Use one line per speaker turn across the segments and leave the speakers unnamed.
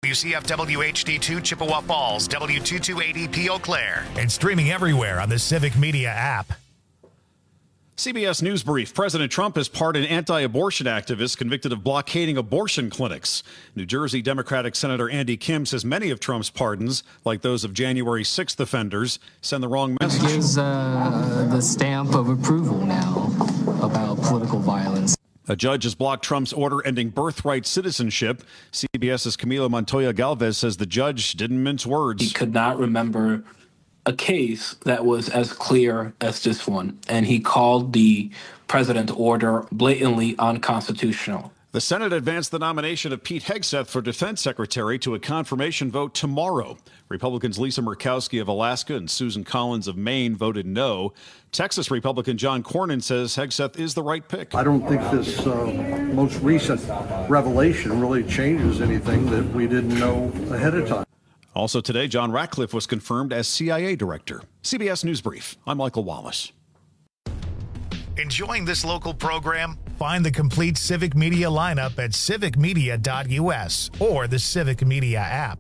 WCFW HD2 Chippewa Falls, W228EP Eau Claire.
And streaming everywhere on the Civic Media app.
CBS News Brief. President Trump has pardoned anti-abortion activists convicted of blockading abortion clinics. New Jersey Democratic Senator Andy Kim says many of Trump's pardons, like those of January 6th offenders, send the wrong message.
It gives the stamp of approval now about political violence.
A judge has blocked Trump's order ending birthright citizenship. CBS's Camilo Montoya Galvez says the judge didn't mince words.
He could not remember a case that was as clear as this one, and he called the president's order blatantly unconstitutional.
The Senate advanced the nomination of Pete Hegseth for Defense Secretary to a confirmation vote tomorrow. Republicans Lisa Murkowski of Alaska and Susan Collins of Maine voted no. Texas Republican John Cornyn says Hegseth is the right pick.
I don't think this most recent revelation really changes anything that we didn't know ahead of time.
Also today, John Ratcliffe was confirmed as CIA director. CBS News Brief. I'm Michael Wallace.
Enjoying this local program?
Find the complete Civic Media lineup at civicmedia.us or the Civic Media app.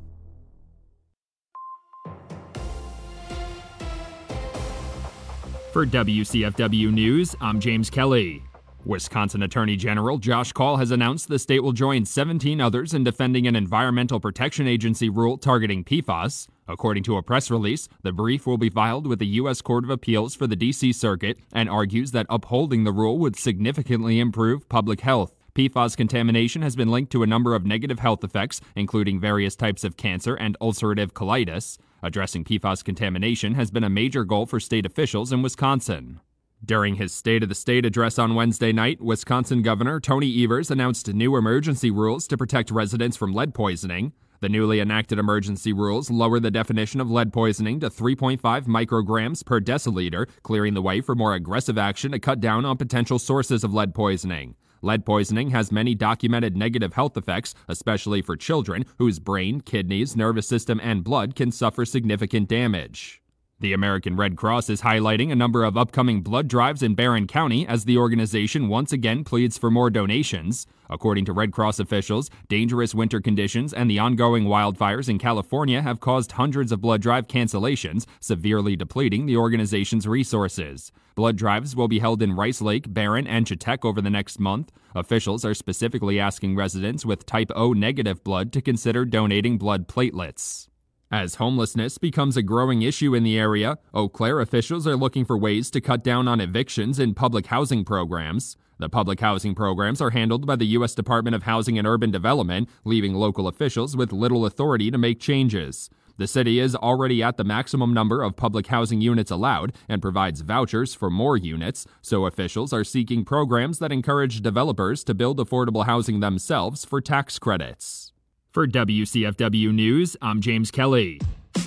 For WCFW News, I'm James Kelly. Wisconsin Attorney General Josh Kaul has announced the state will join 17 others in defending an Environmental Protection Agency rule targeting PFAS. According to a press release, the brief will be filed with the U.S. Court of Appeals for the D.C. Circuit and argues that upholding the rule would significantly improve public health. PFAS contamination has been linked to a number of negative health effects, including various types of cancer and ulcerative colitis. Addressing PFAS contamination has been a major goal for state officials in Wisconsin. During his State of the State address on Wednesday night, Wisconsin Governor Tony Evers announced new emergency rules to protect residents from lead poisoning. The newly enacted emergency rules lower the definition of lead poisoning to 3.5 micrograms per deciliter, clearing the way for more aggressive action to cut down on potential sources of lead poisoning. Lead poisoning has many documented negative health effects, especially for children whose brain, kidneys, nervous system, and blood can suffer significant damage. The American Red Cross is highlighting a number of upcoming blood drives in Barron County as the organization once again pleads for more donations. According to Red Cross officials, dangerous winter conditions and the ongoing wildfires in California have caused hundreds of blood drive cancellations, severely depleting the organization's resources. Blood drives will be held in Rice Lake, Barron, and Chetek over the next month. Officials are specifically asking residents with type O negative blood to consider donating blood platelets. As homelessness becomes a growing issue in the area, Eau Claire officials are looking for ways to cut down on evictions in public housing programs. The public housing programs are handled by the U.S. Department of Housing and Urban Development, leaving local officials with little authority to make changes. The city is already at the maximum number of public housing units allowed and provides vouchers for more units, so officials are seeking programs that encourage developers to build affordable housing themselves for tax credits. For WCFW News, I'm James Kelly.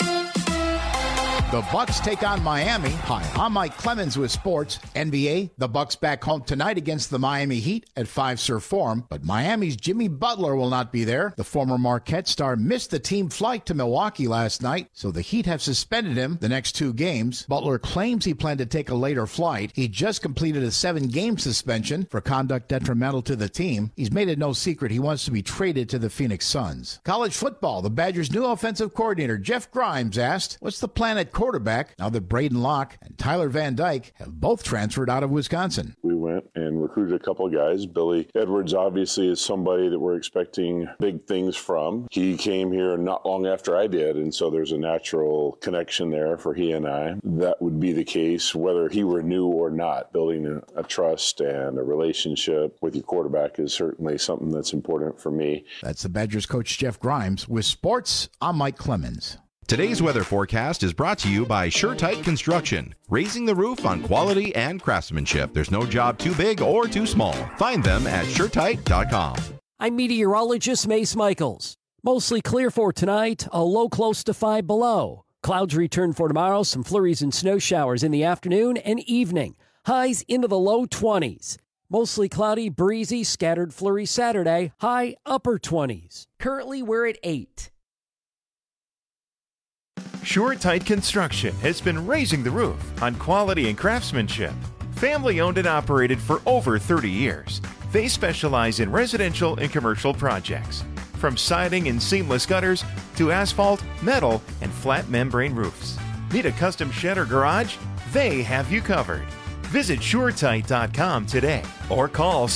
The Bucks take on Miami. Hi, I'm Mike Clemens with sports. NBA, the Bucks back home tonight against the Miami Heat at Fiserv Forum, but Miami's Jimmy Butler will not be there. The former Marquette star missed the team flight to Milwaukee last night, so the Heat have suspended him the next 2 games. Butler claims he planned to take a later flight. He just completed a 7-game suspension for conduct detrimental to the team. He's made it no secret he wants to be traded to the Phoenix Suns. College football, the Badgers' new offensive coordinator Jeff Grimes asked, what's the plan at quarterback now that Braden Locke and Tyler Van Dyke have both transferred out of Wisconsin?
We went and recruited a couple of guys. Billy Edwards obviously is somebody that we're expecting big things from. He came here not long after I did, and so there's a natural connection there for he and I. That would be the case whether he were new or not. Building a trust and a relationship with your quarterback is certainly something that's important for me.
That's the Badgers coach Jeff Grimes. With sports, I'm Mike Clemens.
Today's weather forecast is brought to you by SureTight Construction, raising the roof on quality and craftsmanship. There's no job too big or too small. Find them at SureTight.com.
I'm meteorologist Mace Michaels. Mostly clear for tonight, a low close to 5 below. Clouds return for tomorrow, some flurries and snow showers in the afternoon and evening. Highs into the low 20s. Mostly cloudy, breezy, scattered flurries Saturday, high upper 20s. Currently, we're at 8.
SureTight Construction has been raising the roof on quality and craftsmanship. Family owned and operated for over 30 years. They specialize in residential and commercial projects. From siding and seamless gutters to asphalt, metal, and flat membrane roofs. Need a custom shed or garage? They have you covered. Visit SureTight.com today or call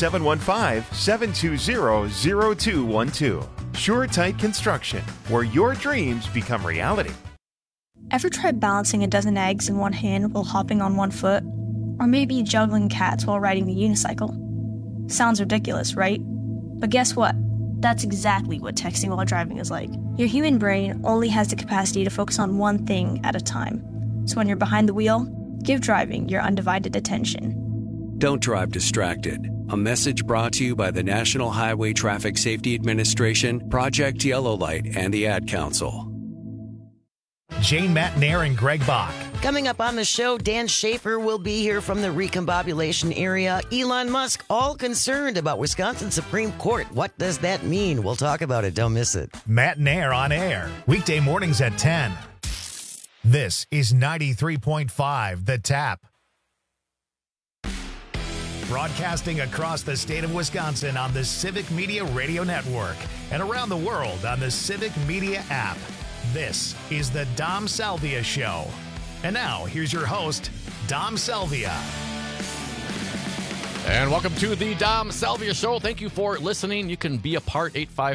715-720-0212. SureTight Construction, where your dreams become reality.
Ever tried balancing a dozen eggs in one hand while hopping on one foot? Or maybe juggling cats while riding the unicycle? Sounds ridiculous, right? But guess what? That's exactly what texting while driving is like. Your human brain only has the capacity to focus on one thing at a time. So when you're behind the wheel, give driving your undivided attention.
Don't drive distracted. A message brought to you by the National Highway Traffic Safety Administration, Project Yellow Light, and the Ad Council.
Jane Matnair and Greg Bach.
Coming up on the show, Dan Schaefer will be here from the recombobulation area. Elon Musk, all concerned about Wisconsin Supreme Court. What does that mean? We'll talk about it. Don't miss it.
Matnair on air, weekday mornings at 10. This is 93.5 The Tap. Broadcasting across the state of Wisconsin on the Civic Media Radio Network and around the world on the Civic Media app. This is the Dom Salvia Show. And now, here's your host, Dom Salvia.
And welcome to the Dom Salvia Show. Thank you for listening. You can be a part,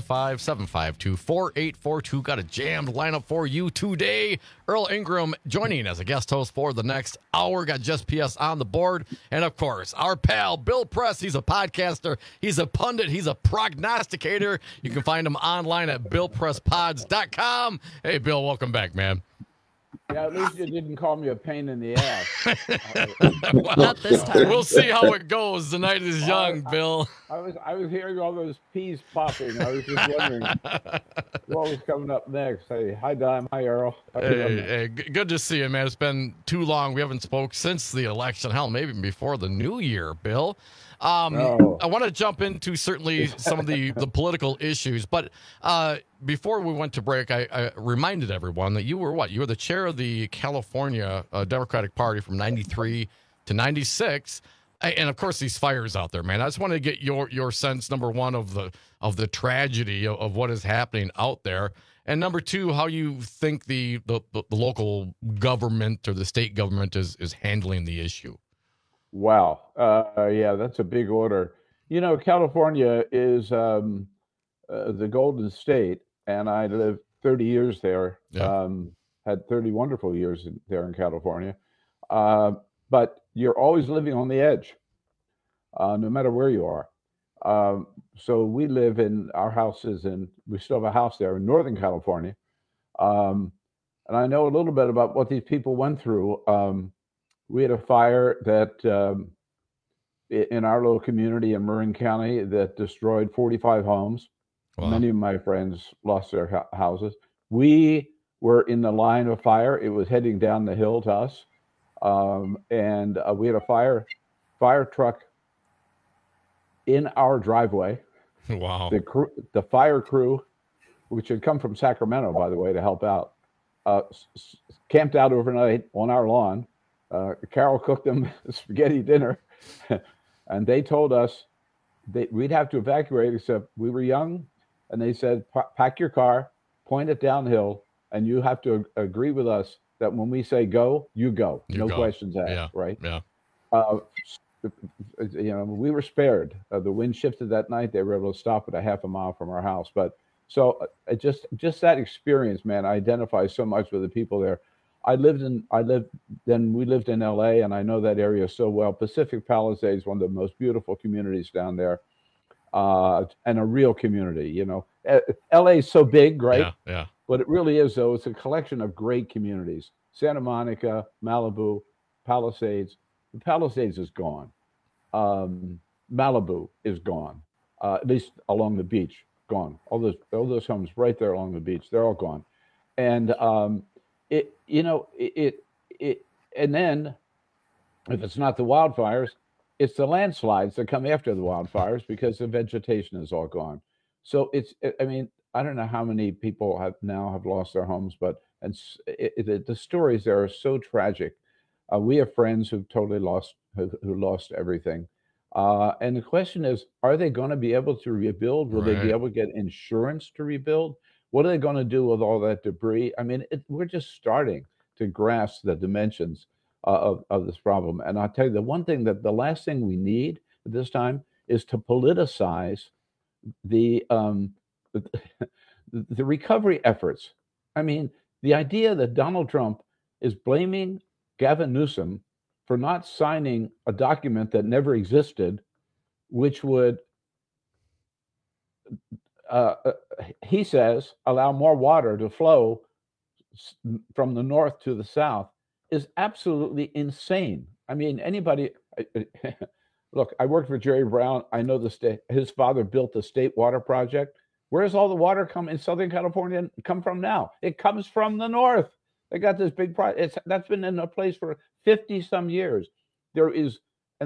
855-752-4842. Got a jammed lineup for you today. Earl Ingram joining as a guest host for the next hour. Got Just PS on the board. And, of course, our pal, Bill Press. He's a podcaster. He's a pundit. He's a prognosticator. You can find him online at BillPressPods.com. Hey, Bill, welcome back, man.
Yeah, at least you didn't call me a pain in the ass.
Well, not this time. We'll see how it goes. The night is young, Bill.
I was hearing all those peas popping. I was just wondering what was coming up next. Hey, hi, Dom. Hi, Earl.
Hey, good to see you, man. It's been too long. We haven't spoke since the election. Hell, maybe even before the new year, Bill. I want to jump into certainly some of the political issues, but before we went to break, I reminded everyone that you were what? You were the chair of the California Democratic Party from 93 to 96. And of course, these fires out there, man. I just wanted to get your sense, number one, of the tragedy of what is happening out there, and number two, how you think the local government or the state government is handling the issue.
Wow. Yeah, that's a big order. You know, California is the Golden State, and I lived 30 years there. Yeah. Had 30 wonderful years there in California. But you're always living on the edge, no matter where you are. So we live in our houses, and we still have a house there in Northern California. And I know a little bit about what these people went through. We had a fire that in our little community in Marin County that destroyed 45 homes. Wow. Many of my friends lost their houses. We were in the line of fire. It was heading down the hill to us. And we had a fire truck in our driveway.
Wow.
The fire crew, which had come from Sacramento, by the way, to help out, camped out overnight on our lawn. Carol cooked them spaghetti dinner, and they told us we'd have to evacuate, except we were young, and they said, pack your car, point it downhill, and you have to agree with us that when we say go, you go. No questions asked,
yeah.
Right?
Yeah.
We were spared. The wind shifted that night. They were able to stop it a half a mile from our house. But so just that experience, man, identifies so much with the people there. We lived in LA, and I know that area so well. Pacific Palisades, one of the most beautiful communities down there, and a real community. You know, LA is so big, right?
Yeah.
But it really is, though. It's a collection of great communities. Santa Monica, Malibu, Palisades. The Palisades is gone. Malibu is gone, at least along the beach, gone. All those homes right there along the beach, they're all gone. And and then if it's not the wildfires, it's the landslides that come after the wildfires because the vegetation is all gone. So I don't know how many people have lost their homes, but the stories there are so tragic. We have friends who totally lost everything. And the question is, are they going to be able to rebuild? Will they be able to get insurance to rebuild? What are they going to do with all that debris? I mean, we're just starting to grasp the dimensions of this problem. And I'll tell you, the last thing we need at this time is to politicize the recovery efforts. I mean, the idea that Donald Trump is blaming Gavin Newsom for not signing a document that never existed, which would, he says, allow more water to flow from the north to the south, is absolutely insane. I mean, anybody, look, I worked for Jerry Brown. I know the state, his father built the State Water Project. Where's all the water in Southern California come from now? It comes from the north. They got this big project. That's been in a place for 50 some years. There is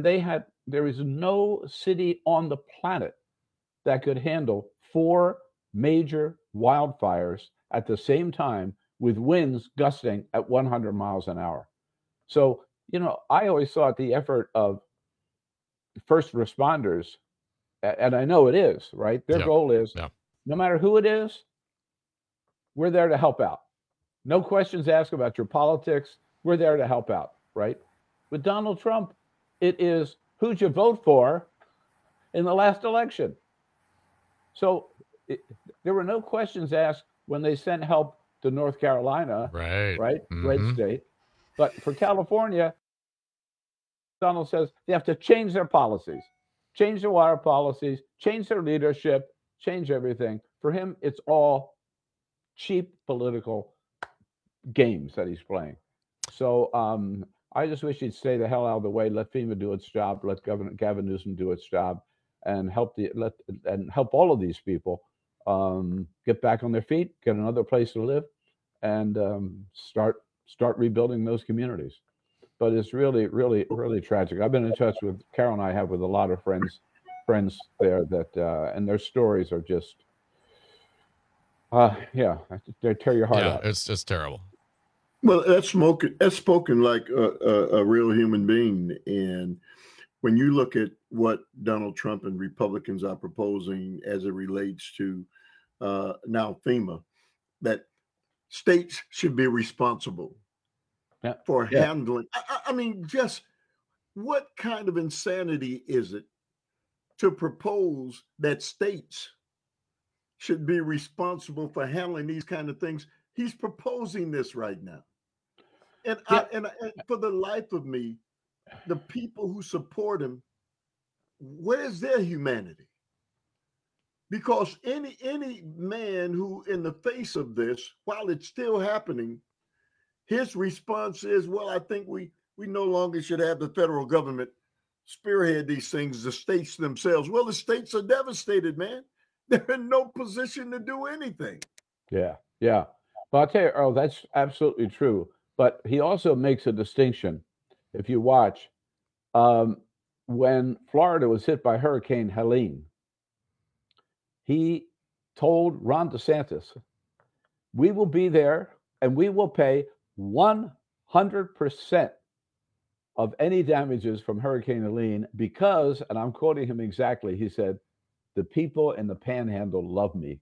no city on the planet that could handle 4 major wildfires at the same time with winds gusting at 100 miles an hour. So, I always thought the effort of first responders, and I know it is, right? Their goal is, no matter who it is, we're there to help out. No questions asked about your politics. We're there to help out, right? With Donald Trump, it is who'd you vote for in the last election? So there were no questions asked when they sent help to North Carolina, right? Mm-hmm. Red state. But for California, Donald says they have to change their policies, change their water policies, change their leadership, change everything. For him, it's all cheap political games that he's playing. So I just wish he'd stay the hell out of the way, let FEMA do its job, let Gavin Newsom do its job, and help all of these people get back on their feet, get another place to live, and start rebuilding those communities. But it's really, really, really tragic. I've been in touch with Carol, and I have with a lot of friends there that and their stories are just they tear your heart out.
It's just terrible.
Well, that's spoken like a real human being. And when you look at what Donald Trump and Republicans are proposing as it relates to now FEMA, that states should be responsible for handling. I mean, just what kind of insanity is it to propose that states should be responsible for handling these kind of things? He's proposing this right now. And and for the life of me, the people who support him, where's their humanity? Because any man who, in the face of this, while it's still happening, his response is, well, I think we no longer should have the federal government spearhead these things, the states themselves. Well, the states are devastated, man. They're in no position to do anything.
Yeah. But I'll tell you, Earl, that's absolutely true. But he also makes a distinction. If you watch, when Florida was hit by Hurricane Helene, he told Ron DeSantis, we will be there and we will pay 100% of any damages from Hurricane Helene because, and I'm quoting him exactly, he said, the people in the Panhandle love me.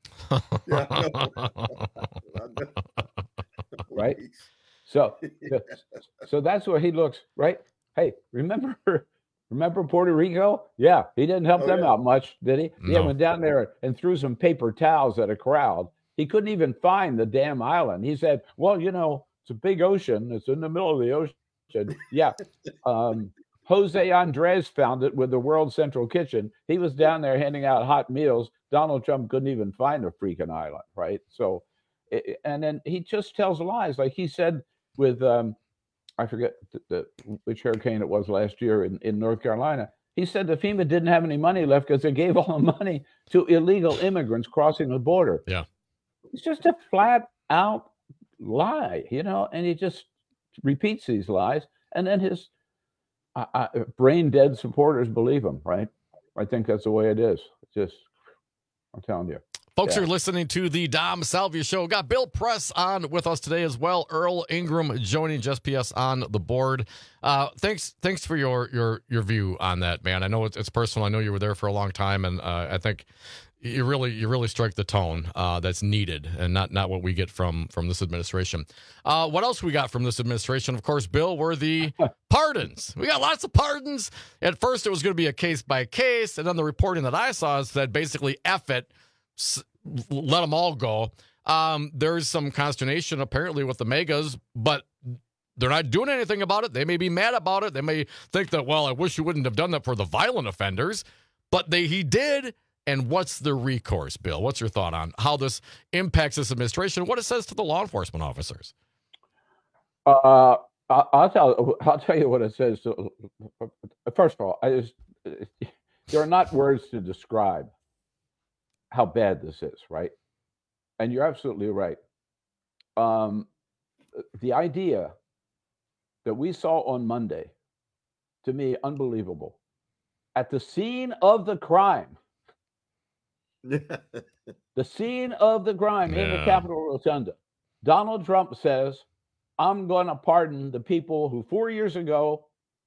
Right? So that's where he looks, right? Hey, remember Puerto Rico? Yeah, he didn't help them out much, did he? No. Yeah, went down there and threw some paper towels at a crowd. He couldn't even find the damn island. He said, well, it's a big ocean. It's in the middle of the ocean. Yeah. Jose Andres found it with the World Central Kitchen. He was down there handing out hot meals. Donald Trump couldn't even find a freaking island, right? So, and then he just tells lies. Like he said with, I forget which hurricane it was last year in North Carolina. He said the FEMA didn't have any money left because they gave all the money to illegal immigrants crossing the border.
Yeah.
It's just a flat out lie, and he just repeats these lies. And then his brain dead supporters believe him, right? I think that's the way it is. It's just, I'm telling you.
Folks are listening to the Dom Salvia Show. Got Bill Press on with us today as well. Earl Ingram joining Just PS on the board. Thanks for your view on that, man. I know it's personal. I know you were there for a long time, and I think you really strike the tone that's needed, and not what we get from this administration. What else we got from this administration? Of course, Bill, were the pardons. We got lots of pardons. At first, it was going to be a case by case, and then the reporting that I saw said basically F it. Let them all go. There's some consternation apparently with the megas, but they're not doing anything about it. They may be mad about it. They may think that, well, I wish you wouldn't have done that for the violent offenders, but he did. And what's the recourse, Bill? What's your thought on how this impacts this administration? What it says to the law enforcement officers?
I'll tell you what it says. First of all, there are not words to describe how bad this is, right? And you're absolutely right. The idea that we saw on Monday, to me, unbelievable. At the scene of the crime, the scene of the crime in the Capitol Rotunda, Donald Trump says, I'm going to pardon the people who 4 years ago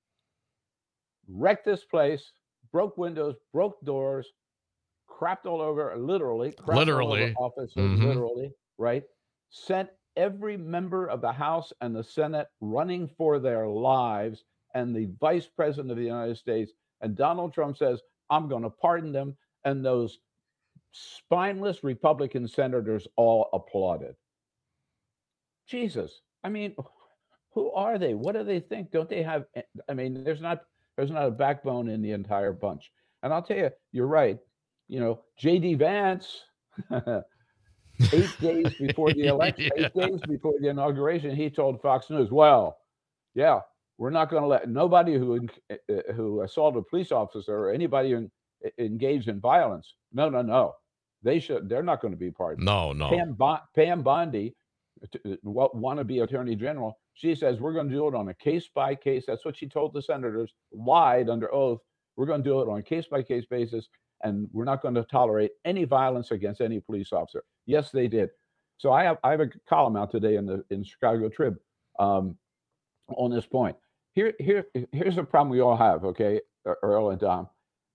wrecked this place, broke windows, broke doors, crapped all over, literally, all over offices, literally, right? Sent every member of the House and the Senate running for their lives, and the Vice President of the United States. And Donald Trump says, I'm going to pardon them. And those spineless Republican senators all applauded. Jesus. I mean, who are they? What do they think? Don't they have, I mean, there's not a backbone in the entire bunch. And I'll tell you, you're right. You know, J.D. Vance, 8 days before the election, 8 days before the inauguration, he told Fox News, well, yeah, we're not going to let nobody who assaulted a police officer or anybody engaged in violence. No. They're not going to be pardoned.
No.
Pam Bondi, wannabe attorney general, she says we're going to do it on a case by case. That's what she told the senators, lied under oath. We're going to do it on a case by case basis, and we're not going to tolerate any violence against any police officer. Yes, they did. So I have a column out today in Chicago Trib on this point. Here's a problem we all have. Okay, Earl and Dom.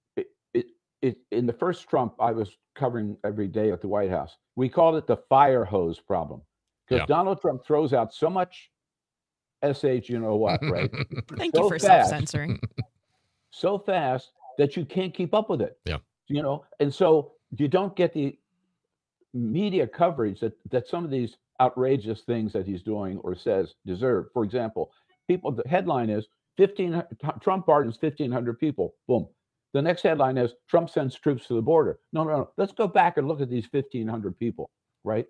In the first Trump, I was covering every day at the White House. We called it the fire hose problem because Donald Trump throws out so much SH, you know what, right?
Thank you for self-censoring.
So fast that you can't keep up with it.
Yeah.
You know, and so you don't get the media coverage that some of these outrageous things that he's doing or says deserve. For example, the headline is Trump pardons 1,500 people. Boom. The next headline is Trump sends troops to the border. No. Let's go back and look at these 1,500 people, right?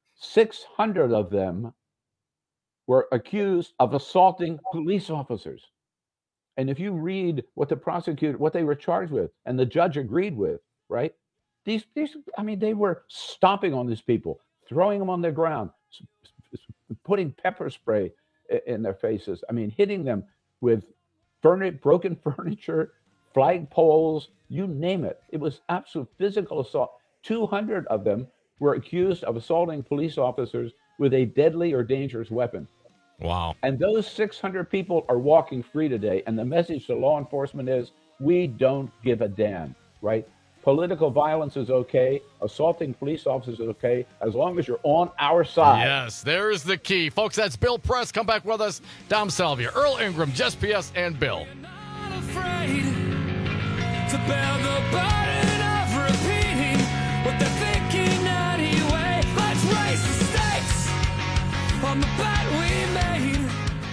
600 of them were accused of assaulting police officers. And if you read what they were charged with, and the judge agreed with, right? They were stomping on these people, throwing them on the ground, putting pepper spray in their faces. I mean, hitting them with broken furniture, flag poles, you name it. It was absolute physical assault. 200 of them were accused of assaulting police officers with a deadly or dangerous weapon.
Wow.
And those 600 people are walking free today. And the message to law enforcement is, we don't give a damn, right? Political violence is okay. Assaulting police officers is okay, as long as you're on our side.
Yes, there's the key. Folks, that's Bill Press. Come back with us. Dom Salvia, Earl Ingram, Just PS, and Bill.
To bear the burden of repeating what they're thinking anyway. Let's raise the stakes on the bet we made.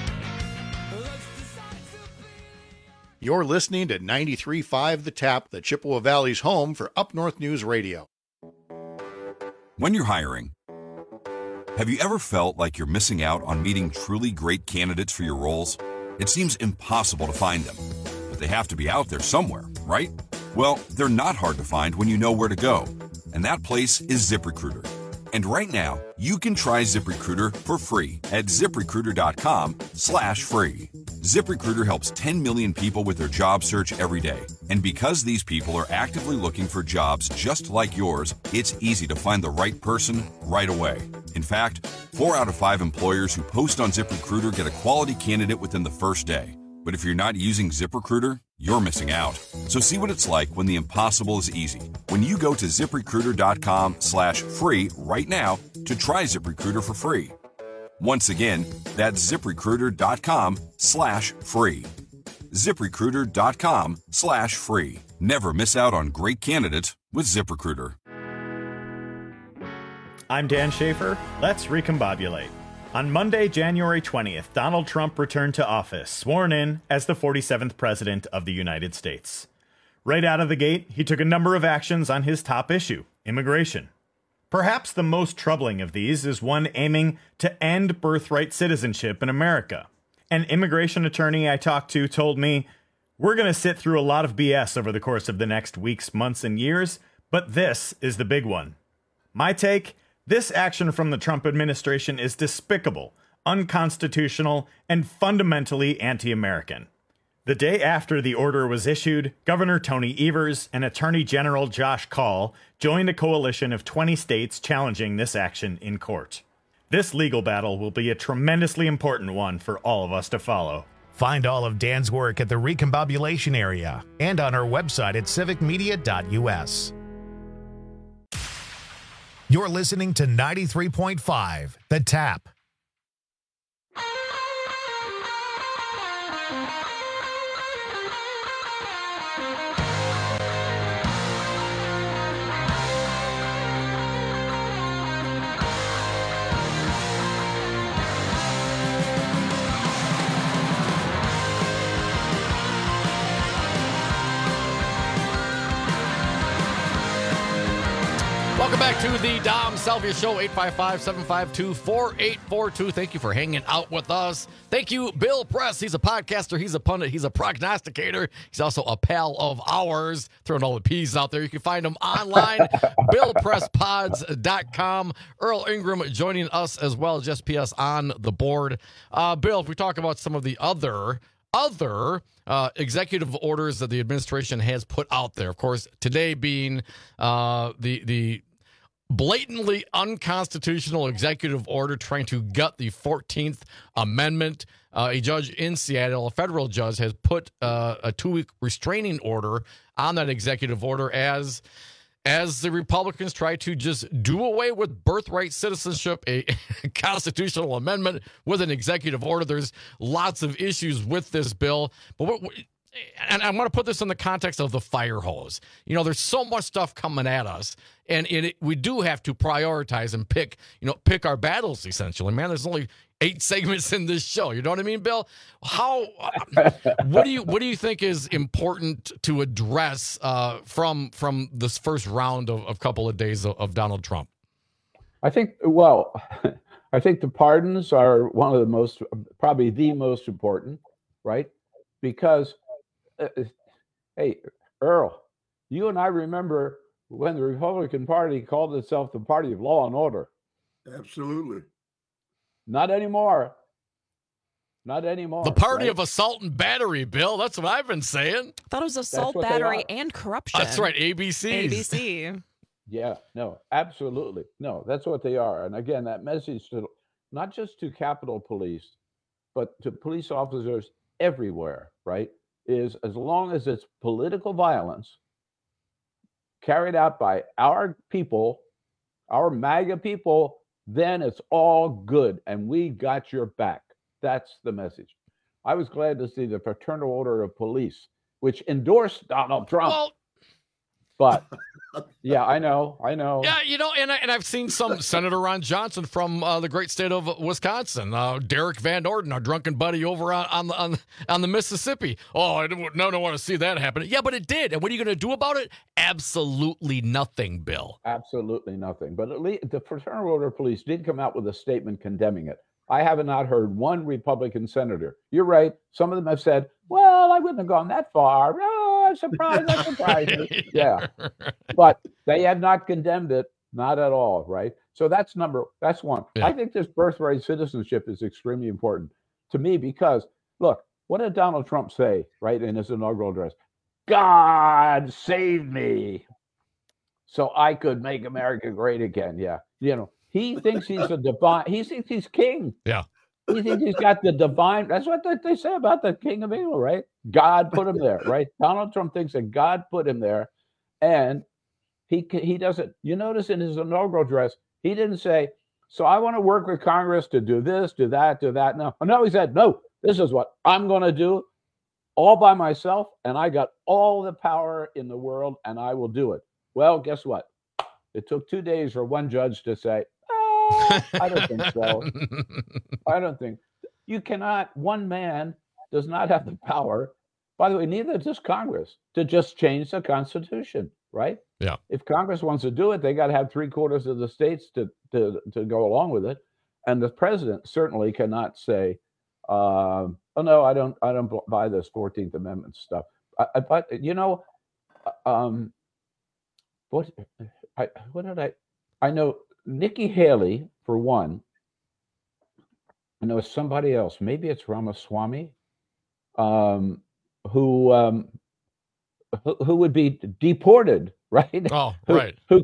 You're listening to 93.5 The Tap, the Chippewa Valley's home for Up North News Radio.
When you're hiring, have you ever felt like you're missing out on meeting truly great candidates for your roles? It seems impossible to find them, but they have to be out there somewhere, right? Well, they're not hard to find when you know where to go, and that place is ZipRecruiter. And right now, you can try ZipRecruiter for free at ZipRecruiter.com/free. ZipRecruiter helps 10 million people with their job search every day, And because these people are actively looking for jobs just like yours, it's easy to find the right person right away. In fact, 4 out of 5 employers who post on ZipRecruiter get a quality candidate within the first day. But if you're not using ZipRecruiter, you're missing out. So see what it's like when the impossible is easy. When you go to ZipRecruiter.com/free right now to try ZipRecruiter for free. Once again, that's ZipRecruiter.com/free. ZipRecruiter.com/free. Never miss out on great candidates with ZipRecruiter.
I'm Dan Schaefer. Let's recombobulate. On Monday, January 20th, Donald Trump returned to office, sworn in as the 47th President of the United States. Right out of the gate, he took a number of actions on his top issue, immigration. Perhaps the most troubling of these is one aiming to end birthright citizenship in America. An immigration attorney I talked to told me, "We're going to sit through a lot of BS over the course of the next weeks, months, and years, but this is the big one." My take? This action from the Trump administration is despicable, unconstitutional, and fundamentally anti-American. The day after the order was issued, Governor Tony Evers and Attorney General Josh Kaul joined a coalition of 20 states challenging this action in court. This legal battle will be a tremendously important one for all of us to follow.
Find all of Dan's work at the Recombobulation Area and on our website at civicmedia.us. You're listening to 93.5, The Tap.
Welcome back to the Dom Salvia Show, 855-752-4842. Thank you for hanging out with us. Thank you, Bill Press. He's a podcaster. He's a pundit. He's a prognosticator. He's also a pal of ours. Throwing all the P's out there. You can find him online, BillPressPods.com. Earl Ingram joining us as well, just PS on the board. Bill, if we talk about some of the other executive orders that the administration has put out there, of course, today being the blatantly unconstitutional executive order trying to gut the 14th Amendment. A judge in Seattle, a federal judge, has put a 2-week restraining order on that executive order as the Republicans try to just do away with birthright citizenship, a constitutional amendment with an executive order. There's lots of issues with this bill, but and I want to put this in the context of the fire hose. You know, there's so much stuff coming at us, and we do have to prioritize and pick our battles, essentially. Man, there's only 8 segments in this show. You know what I mean, Bill? What do you think is important to address from this first round of couple of days of Donald Trump?
I think the pardons are one of the most, probably the most important, right? Because hey, Earl, you and I remember when the Republican Party called itself the Party of Law and Order.
Absolutely.
Not anymore. Not anymore.
The party of assault and battery, Bill. That's what I've been saying.
I thought it was assault, battery, and corruption.
That's right, ABCs.
ABC.
Yeah, no, absolutely. No, that's what they are. And again, that message to not just to Capitol Police, but to police officers everywhere, right, is as long as it's political violence carried out by our people, our MAGA people, then it's all good and we got your back. That's the message. I was glad to see the Fraternal Order of Police, which endorsed Donald Trump.
Well,
but yeah, I know.
Yeah, and I've seen some Senator Ron Johnson from the great state of Wisconsin, Derek Van Orden, our drunken buddy over on the Mississippi. Oh, I don't want to see that happen. Yeah, but it did. And what are you going to do about it? Absolutely nothing, Bill.
Absolutely nothing. But at least the Fraternal Order of Police did come out with a statement condemning it. I have not heard one Republican senator. You're right. Some of them have said, well, I wouldn't have gone that far. Oh, I'm surprised. Yeah. But they have not condemned it. Not at all. Right. So that's one. Yeah. I think this birthright citizenship is extremely important to me because, look, what did Donald Trump say, right, in his inaugural address? God saved me so I could make America great again. Yeah. He thinks he's a divine. He thinks he's king.
Yeah.
He thinks he's got the divine. That's what they say about the King of England, right? God put him there, right? Donald Trump thinks that God put him there, and he doesn't. You notice in his inaugural address, he didn't say, "So I want to work with Congress to do this, do that, do that." No, he said, "No, this is what I'm going to do all by myself, and I got all the power in the world, and I will do it." Well, guess what? It took 2 days for one judge to say, I don't think so. I don't think you cannot. One man does not have the power. By the way, neither does Congress to just change the Constitution, right?
Yeah.
If Congress wants to do it, they got to have 3/4 of the states to go along with it, and the president certainly cannot say, "Oh no, I don't buy this 14th Amendment stuff." But I know Nikki Haley, for one. I know somebody else. Maybe it's Ramaswamy, who would be deported, right?
Oh, right.
Who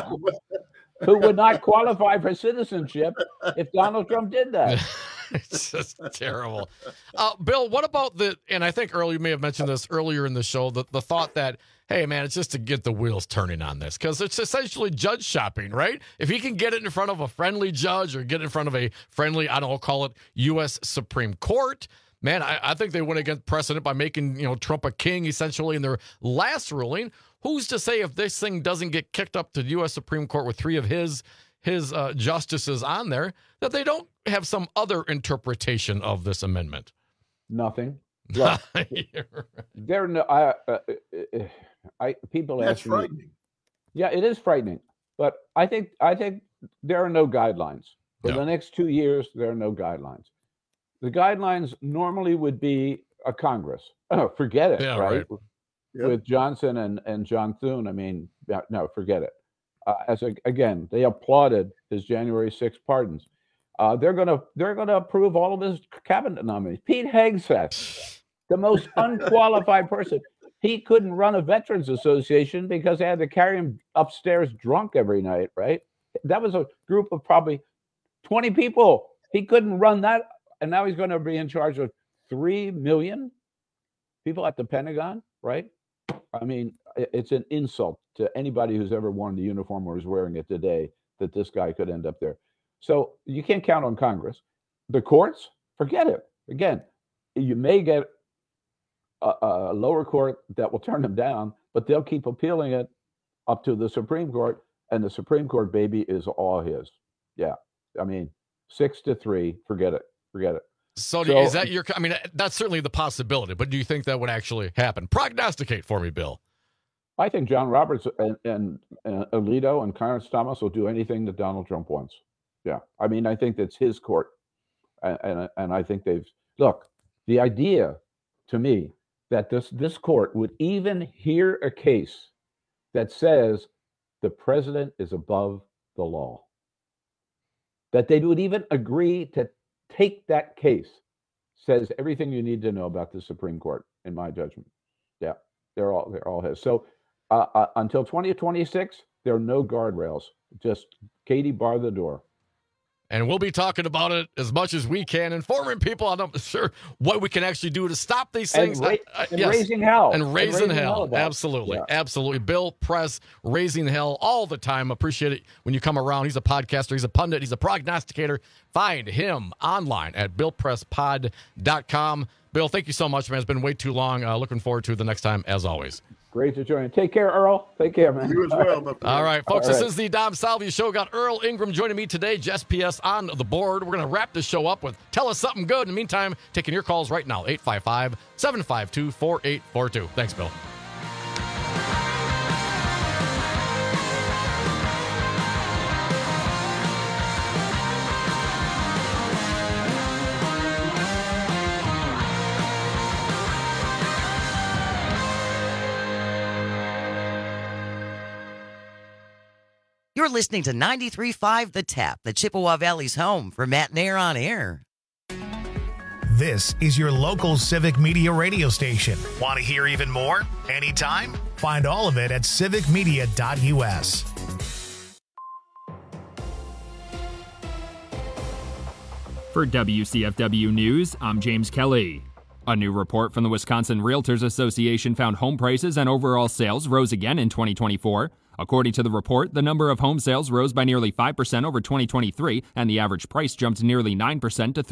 would not qualify for citizenship if Donald Trump did that.
It's just terrible. Bill, what about and I think you may have mentioned this earlier in the show, the thought that, hey, man, it's just to get the wheels turning on this, because it's essentially judge shopping, right? If he can get it in front of a friendly judge or get in front of a friendly, I don't know, call it U.S. Supreme Court, man, I think they went against precedent by making Trump a king essentially in their last ruling. Who's to say if this thing doesn't get kicked up to the U.S. Supreme Court with 3 of his justices on there, that they don't have some other interpretation of this amendment?
Nothing. Look, there are no. People
That's
ask me.
frightening.
Yeah, it is frightening. But I think there are no guidelines for the next 2 years. There are no guidelines. The guidelines normally would be a Congress. Oh, forget it, right?
Yep.
With Johnson and John Thune. I mean, no, forget it. Again, they applauded his January 6th pardons. They're gonna approve all of his cabinet nominees. Pete Hegseth, the most unqualified person. He couldn't run a veterans association because they had to carry him upstairs drunk every night, right? That was a group of probably 20 people. He couldn't run that, and now he's going to be in charge of 3 million people at the Pentagon, right? I mean, it's an insult to anybody who's ever worn the uniform or is wearing it today that this guy could end up there. So you can't count on Congress. The courts, forget it. Again, you may get a lower court that will turn them down, but they'll keep appealing it up to the Supreme Court, and the Supreme Court, baby, is all his. Yeah. I mean, 6-3, forget it.
So is that I mean, that's certainly the possibility, but do you think that would actually happen? Prognosticate for me, Bill.
I think John Roberts and Alito and Clarence Thomas will do anything that Donald Trump wants. Yeah. I mean, I think that's his court. And I think look, the idea to me that this court would even hear a case that says the president is above the law, that they would even agree to take that case, says everything you need to know about the Supreme Court, in my judgment. Yeah, they're all his. So until 2026, there are no guardrails. Just Katie, bar the door.
And we'll be talking about it as much as we can, informing people. I'm not sure what we can actually do to stop these things.
And raising hell.
And raising hell. Absolutely. Yeah. Absolutely. Bill Press, raising hell all the time. Appreciate it when you come around. He's a podcaster. He's a pundit. He's a prognosticator. Find him online at BillPressPod.com. Bill, thank you so much, man. It's been way too long. Looking forward to the next time, as always.
Great to join. Take care, Earl. Take care, man.
You as well, my friend.
All right, folks, this is the Dom Salvia Show. Got Earl Ingram joining me today. Jess P.S. on the board. We're going to wrap this show up with Tell Us Something Good. In the meantime, taking your calls right now, 855-752-4842. Thanks, Bill.
You're listening to 93.5 The Tap, the Chippewa Valley's home for Matt Nair on Air.
This is your local Civic Media radio station. Want to hear even more? Anytime? Find all of it at civicmedia.us.
For WCFW News, I'm James Kelly. A new report from the Wisconsin Realtors Association found home prices and overall sales rose again in 2024. According to the report, the number of home sales rose by nearly 5% over 2023, and the average price jumped nearly 9% to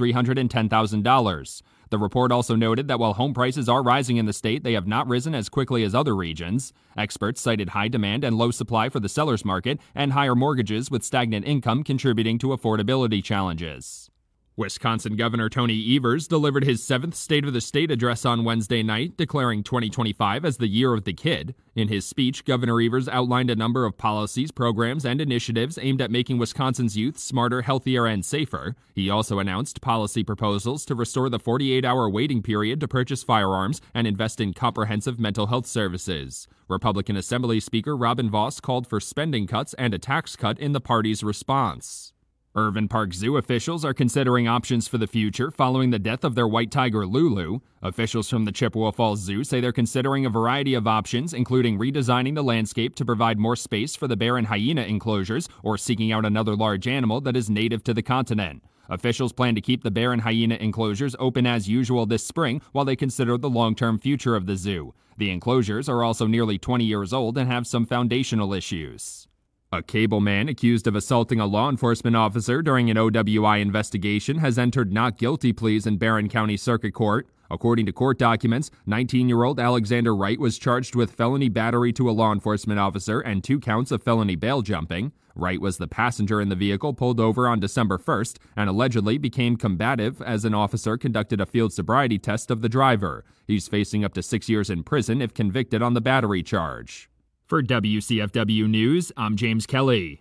$310,000. The report also noted that while home prices are rising in the state, they have not risen as quickly as other regions. Experts cited high demand and low supply for the seller's market, and higher mortgages with stagnant income contributing to affordability challenges. Wisconsin Governor Tony Evers delivered his 7th State of the State address on Wednesday night, declaring 2025 as the year of the kid. In his speech, Governor Evers outlined a number of policies, programs, and initiatives aimed at making Wisconsin's youth smarter, healthier, and safer. He also announced policy proposals to restore the 48-hour waiting period to purchase firearms and invest in comprehensive mental health services. Republican Assembly Speaker Robin Vos called for spending cuts and a tax cut in the party's response. Irvin Park Zoo officials are considering options for the future following the death of their white tiger Lulu. Officials from the Chippewa Falls Zoo say they're considering a variety of options, including redesigning the landscape to provide more space for the bear and hyena enclosures or seeking out another large animal that is native to the continent. Officials plan to keep the bear and hyena enclosures open as usual this spring while they consider the long-term future of the zoo. The enclosures are also nearly 20 years old and have some foundational issues. A cable man accused of assaulting a law enforcement officer during an OWI investigation has entered not guilty pleas in Barron County Circuit Court. According to court documents, 19-year-old Alexander Wright was charged with felony battery to a law enforcement officer and 2 counts of felony bail jumping. Wright was the passenger in the vehicle pulled over on December 1st and allegedly became combative as an officer conducted a field sobriety test of the driver. He's facing up to 6 years in prison if convicted on the battery charge. For WCFW News, I'm James Kelly.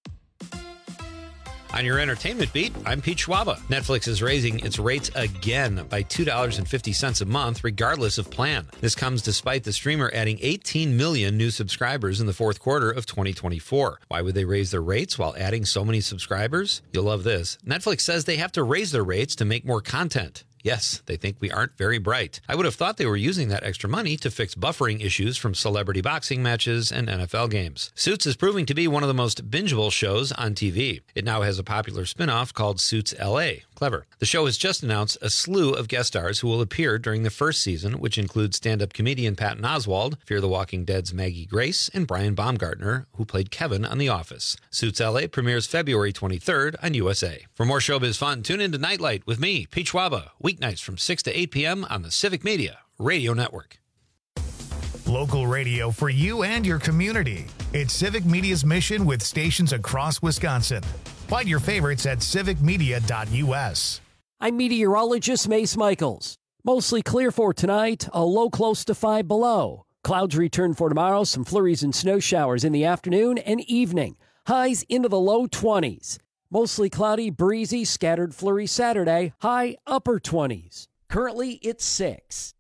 On your entertainment beat, I'm Pete Schwaba. Netflix is raising its rates again by $2.50 a month, regardless of plan. This comes despite the streamer adding 18 million new subscribers in the fourth quarter of 2024. Why would they raise their rates while adding so many subscribers? You'll love this. Netflix says they have to raise their rates to make more content. Yes, they think we aren't very bright. I would have thought they were using that extra money to fix buffering issues from celebrity boxing matches and NFL games. Suits is proving to be one of the most bingeable shows on TV. It now has a popular spin-off called Suits LA. Clever. The show has just announced a slew of guest stars who will appear during the first season, which includes stand-up comedian Patton Oswalt, Fear the Walking Dead's Maggie Grace, and Brian Baumgartner, who played Kevin on The Office. Suits LA premieres February 23rd on USA. For more showbiz fun, tune in to Nightlight with me, Pete Schwaba, weeknights from 6 to 8 p.m. on the Civic Media Radio Network.
Local radio for you and your community. It's Civic Media's mission with stations across Wisconsin. Find your favorites at civicmedia.us.
I'm meteorologist Mace Michaels. Mostly clear for tonight, a low close to 5 below. Clouds return for tomorrow, some flurries and snow showers in the afternoon and evening. Highs into the low 20s. Mostly cloudy, breezy, scattered flurries Saturday, high upper 20s. Currently, it's 6.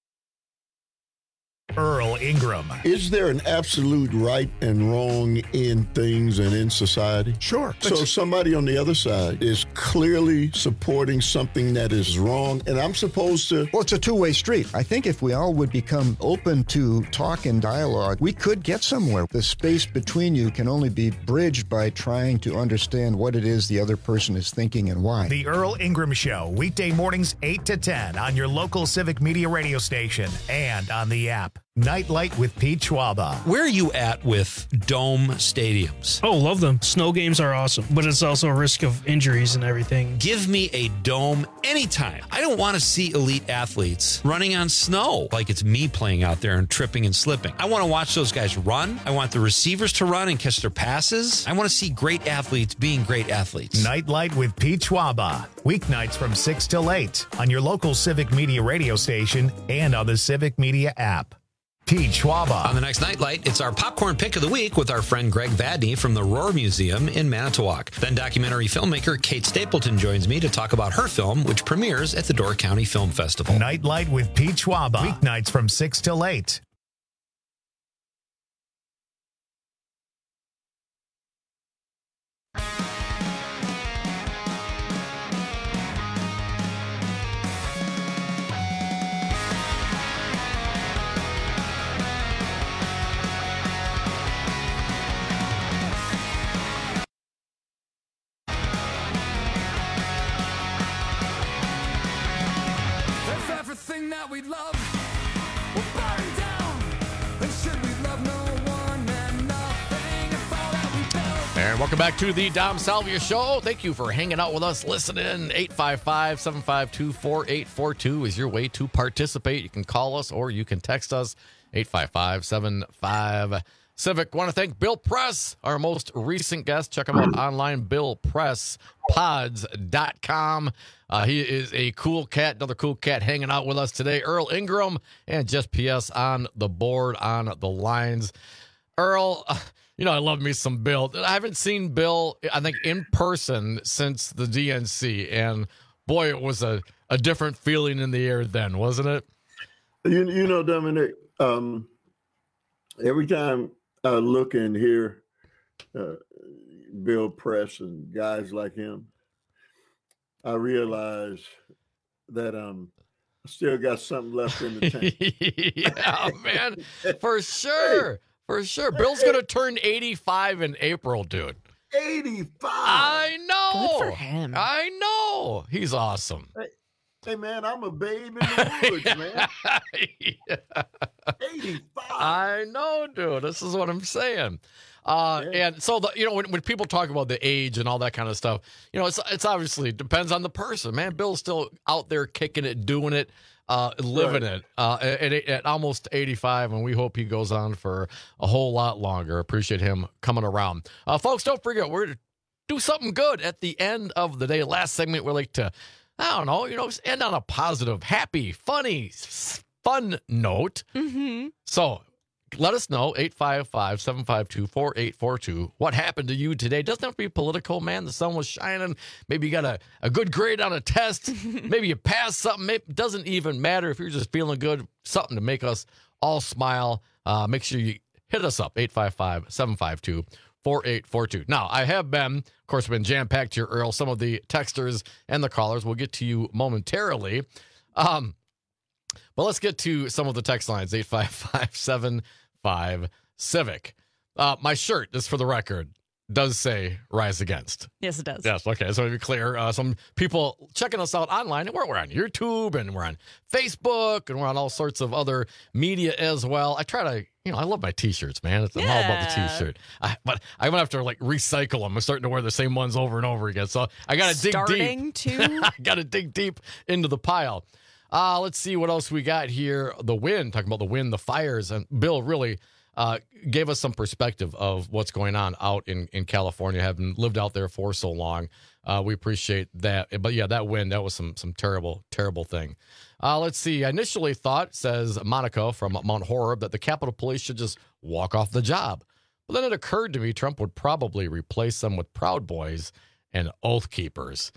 Earl Ingram.
Is there an absolute right and wrong in things and in society?
Sure.
So somebody on the other side is clearly supporting something that is wrong, and I'm supposed to...
Well, it's a two-way street. I think if we all would become open to talk and dialogue, we could get somewhere. The space between you can only be bridged by trying to understand what it is the other person is thinking and why.
The Earl Ingram Show, weekday mornings 8 to 10 on your local Civic Media radio station and on the app. Nightlight with Pete Schwaba.
Where are you at with dome stadiums?
Oh, love them. Snow games are awesome, but it's also a risk of injuries and everything.
Give me a dome anytime. I don't want to see elite athletes running on snow like it's me playing out there and tripping and slipping. I want to watch those guys run. I want the receivers to run and catch their passes. I want to see great athletes being great athletes.
Nightlight with Pete Schwaba. Weeknights from 6 till 8 on your local Civic Media radio station and on the Civic Media app. Pete Schwaba.
On the next Nightlight, it's our popcorn pick of the week with our friend Greg Vadney from the Roar Museum in Manitowoc. Then documentary filmmaker Kate Stapleton joins me to talk about her film, which premieres at the Door County Film Festival.
Nightlight with Pete Schwaba. Weeknights from 6 till 8.
everything that we love will burn down. And should we love no one and nothing if all that we built?
And welcome back to the Dom Salvia Show. Thank you for hanging out with us, listening. 855-752-4842 is your way to participate. You can call us or you can text us, 855-75-CIVIC. Want to thank Bill Press, our most recent guest. Check him out online, BillPressPods.com. He is a cool cat, another cool cat hanging out with us today. Earl Ingram and Just PS on the board, on the lines. Earl, I love me some Bill. I haven't seen Bill, I think, in person since the DNC. And, boy, it was a different feeling in the air then, wasn't it?
Dominic, every time I look and hear Bill Press and guys like him, I realize that I still got something left in the tank.
Yeah, man, for sure. For sure. Bill's going to turn 85 in April, dude.
85.
I know.
Good for him.
I know. He's awesome.
Hey, man, I'm a babe in the woods, man.
Yeah.
85.
I know, dude. This is what I'm saying. And so, when people talk about the age and all that kind of stuff, it's obviously depends on the person, man. Bill's still out there kicking it, doing it, living it at almost 85, and we hope he goes on for a whole lot longer. Appreciate him coming around. Folks, don't forget, we're to do something good at the end of the day. Last segment, we like to, just end on a positive, happy, funny, fun note.
Mm-hmm.
So let us know, 855-752-4842. What happened to you today? Doesn't have to be political, man. The sun was shining. Maybe you got a good grade on a test. Maybe you passed something. It doesn't even matter if you're just feeling good. Something to make us all smile. Make sure you hit us up, 855-752-4842. Now, I have been, of course, jam-packed here, Earl. Some of the texters and the callers. We'll get to you momentarily. But let's get to some of the text lines, 855-755-CIVIC. My shirt, just for the record, does say Rise Against.
Yes, it does.
Yes, okay. So to be clear, some people checking us out online, and we're on YouTube, and we're on Facebook, and we're on all sorts of other media as well. I try to, I love my T-shirts, man. I'm all about the T-shirt. But I'm going to have to, recycle them. I'm starting to wear the same ones over and over again. So I got to dig deep. I got to dig deep into the pile. Let's see what else we got here. The wind, talking about the wind, the fires. And Bill really gave us some perspective of what's going on out in California, having lived out there for so long. We appreciate that. But, yeah, that wind, that was some terrible, terrible thing. Let's see. I initially thought, says Monica from Mount Horeb, that the Capitol Police should just walk off the job. But then it occurred to me Trump would probably replace them with Proud Boys and Oath Keepers.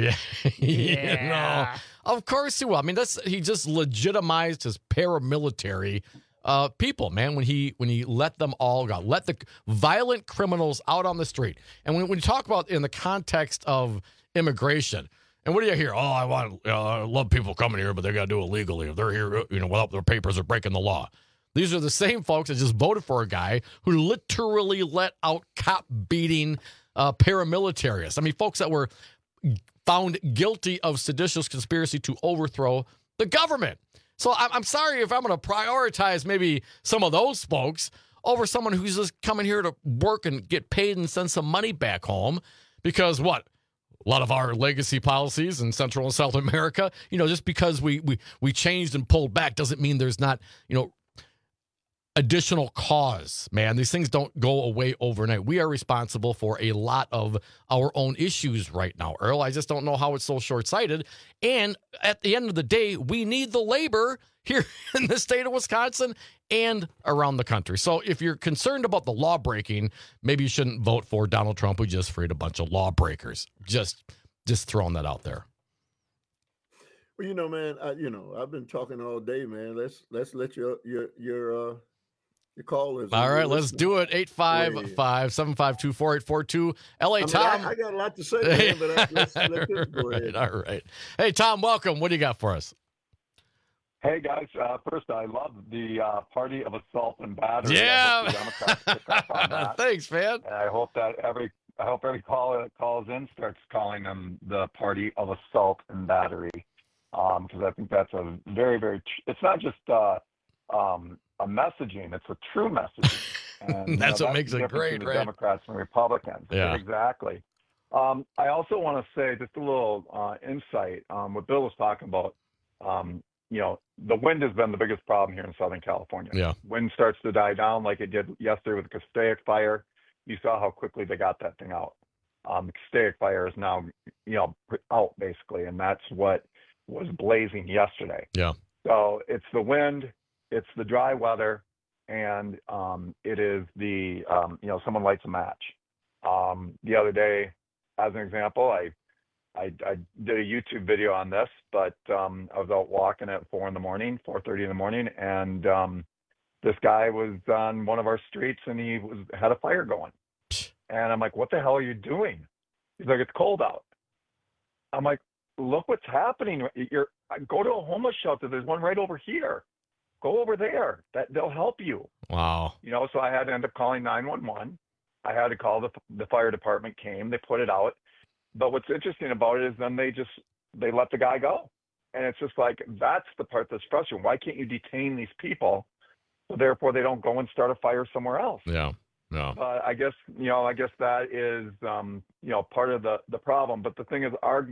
Yeah. Of course he will. I mean, he just legitimized his paramilitary people, man, when he let them all go, let the violent criminals out on the street. And when you talk about in the context of immigration, and what do you hear? Oh, I love people coming here, but they got to do it legally. If they're here, without their papers, they're breaking the law. These are the same folks that just voted for a guy who literally let out cop-beating paramilitarists. I mean, folks that were found guilty of seditious conspiracy to overthrow the government. So I'm sorry if I'm going to prioritize maybe some of those folks over someone who's just coming here to work and get paid and send some money back home. Because what? A lot of our legacy policies in Central and South America, just because we changed and pulled back doesn't mean there's not, additional cause, man. These things don't go away overnight. We are responsible for a lot of our own issues right now, Earl. I just don't know how it's so short-sighted. And at the end of the day, we need the labor here in the state of Wisconsin and around the country. So if you're concerned about the law breaking, maybe you shouldn't vote for Donald Trump, who just freed a bunch of lawbreakers. Just throwing that out there.
Well, man, I've been talking all day, man. Let's let your call is.
All right, let's do it. 855-752-4842. LA Tom.
I got a lot to say, man, but let's go ahead.
All right. Hey, Tom, welcome. What do you got for us?
Hey, guys. First, I love the party of assault and battery.
Yeah.
I hope the Democrats pick up on that.
Thanks, man.
And I hope every caller that calls in starts calling them the party of assault and battery. because I think that's a very, very. It's not just a messaging; it's a true message. And
that's what makes it great,
right?
right?
Democrats and Republicans.
Yeah,
exactly. I also want to say just a little insight. What Bill was talking about. The wind has been the biggest problem here in Southern California.
Yeah.
Wind starts to die down like it did yesterday with the Castaic fire. You saw how quickly they got that thing out. The Castaic fire is now, out basically, and that's what was blazing yesterday.
Yeah.
So it's the wind, it's the dry weather, and it is the, someone lights a match. The other day, as an example, I did a YouTube video on this, but I was out walking at 4:30 in the morning, and this guy was on one of our streets, and he had a fire going. And I'm like, what the hell are you doing? He's like, it's cold out. I'm like, look what's happening. Go to a homeless shelter. There's one right over here. Go over there. They'll help you.
Wow.
So I had to end up calling 911. I had to call the fire department, came, they put it out. But what's interesting about it is then they let the guy go. And it's just like, that's the part that's frustrating. Why can't you detain these people so therefore they don't go and start a fire somewhere else?
Yeah. No.
But I guess that is, part of the problem. But the thing is, our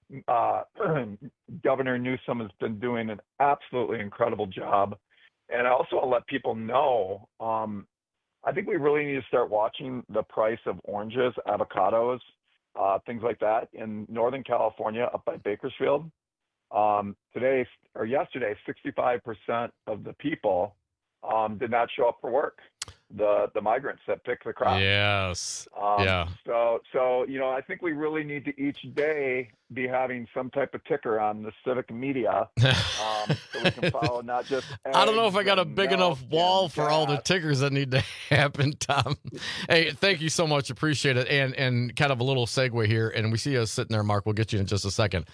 Governor Newsom has been doing an absolutely incredible job. And I also want to let people know, I think we really need to start watching the price of oranges, avocados, things like that in Northern California up by Bakersfield. Yesterday, 65% of the people did not show up for work. The migrants that pick the crop.
Yes. Yeah.
So I think we really need to each day be having some type of ticker on the civic media, so we can follow not just.
I don't know if I got a big enough wall for all the tickers that need to happen, Tom. Hey, thank you so much. Appreciate it. And kind of a little segue here, and we see us sitting there, Mark. We'll get you in just a second.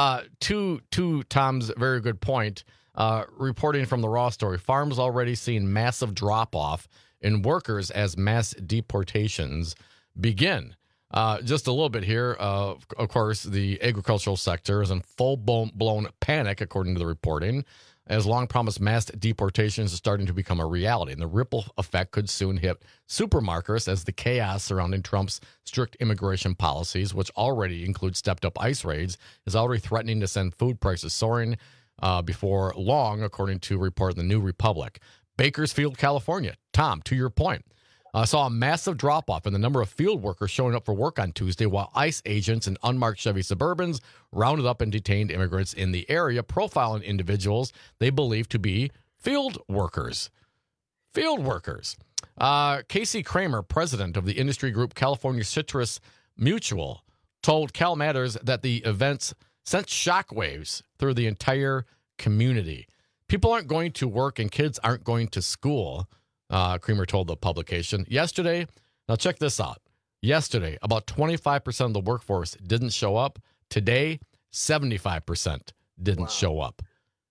To Tom's very good point. Reporting from the Raw story, farms already seeing massive drop-off in workers as mass deportations begin. Just a little bit here. Of course, the agricultural sector is in full-blown panic, according to the reporting, as long-promised mass deportations are starting to become a reality. And the ripple effect could soon hit supermarkets as the chaos surrounding Trump's strict immigration policies, which already include stepped-up ICE raids, is already threatening to send food prices soaring before long, according to a report in the New Republic. Bakersfield, California. Tom, to your point, saw a massive drop-off in the number of field workers showing up for work on Tuesday, while ICE agents in unmarked Chevy Suburbans rounded up and detained immigrants in the area, profiling individuals they believe to be field workers. Field workers. Casey Kramer, president of the industry group California Citrus Mutual, told Cal Matters that the events sent shockwaves through the entire community. People aren't going to work and kids aren't going to school, Kramer told the publication. Yesterday, now check this out. Yesterday, about 25% of the workforce didn't show up. Today, 75% didn't show up.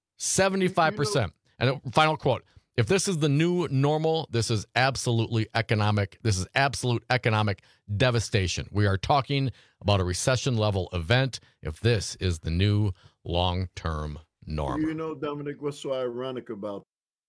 75%. And a final quote, if this is the new normal, this is absolute economic devastation. We are talking about a recession-level event if this is the new long-term norm.
Dominic, what's so ironic about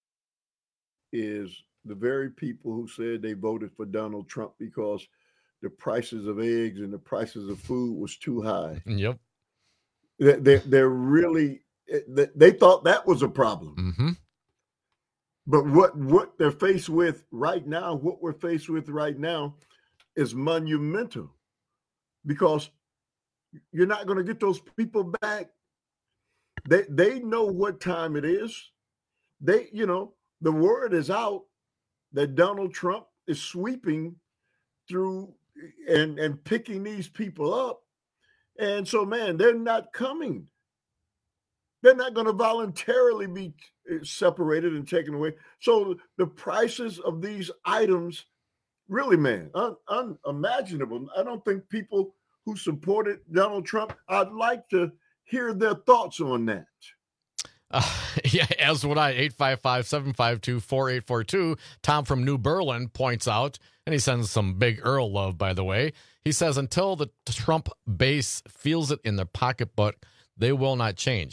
is the very people who said they voted for Donald Trump because the prices of eggs and the prices of food was too high.
Yep.
They're really, they thought that was a problem.
Mm-hmm.
But what they're faced with right now, what we're faced with right now is monumental, because you're not going to get those people back. They know what time it is. The word is out that Donald Trump is sweeping through and picking these people up. And so, man, they're not coming. They're not going to voluntarily be separated and taken away. So the prices of these items, really, man, unimaginable. I don't think people who supported Donald Trump, I'd like to hear their thoughts on that.
Yeah, as would I. 855-752-4842. Tom from New Berlin points out, and he sends some big Earl love, by the way. He says, until the Trump base feels it in their pocketbook, they will not change.